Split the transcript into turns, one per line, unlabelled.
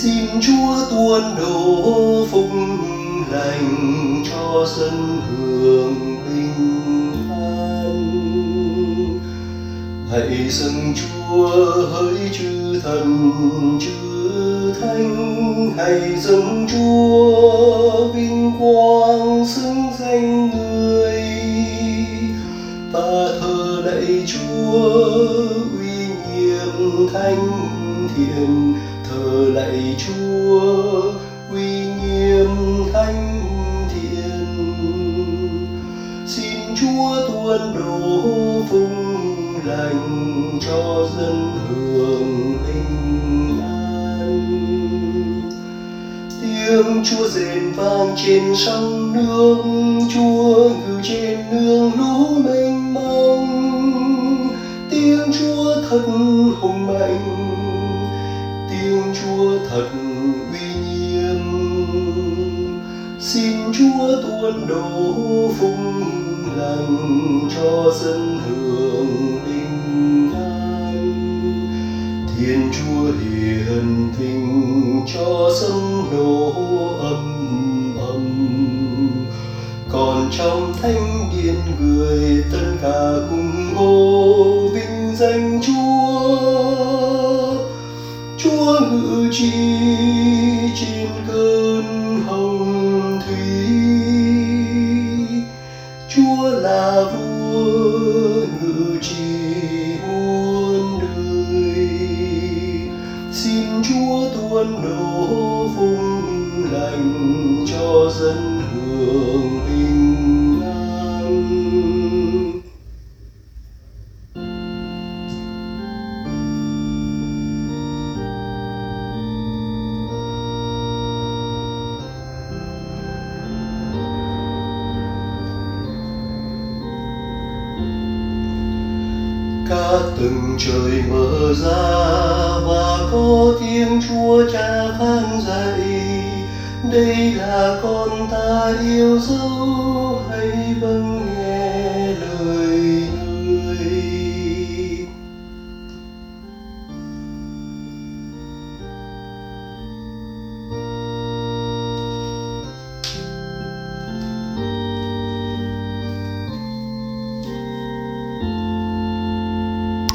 Xin Chúa tuôn đổ phúc lành cho dân hưởng bình an. Hãy dâng Chúa hỡi chư thần chư thánh, hãy dâng Chúa vinh quang xứng danh Người, và thờ lạy Chúa uy nghiêm thánh thiện, thờ lạy Chúa uy nghiêm thánh thiện. Xin Chúa tuôn đổ phúc lành cho dân hưởng bình an. Tiếng Chúa rền vang trên sông nước, Chúa ngự trên nương lũ mênh mông. Tiếng Chúa thật hùng mạnh, tiếng Chúa thật uy nghiêm. Xin Chúa tuôn đổ phúc lành cho dân hưởng bình an. Thiên Chúa hiển thịnh cho sấm nổ ầm ầm, còn trong thánh điện người tất cả cùng hô vinh danh Chúa. Chúa ngự trị trên cơn hồng thủy, Chúa là vua ngự trị muôn đời. Xin Chúa tuôn đổ phúc lành cho dân hưởng bình an. Các tầng trời mở ra và có tiếng Chúa Cha phán dạy: đây là con ta yêu dấu, hãy vâng nghe.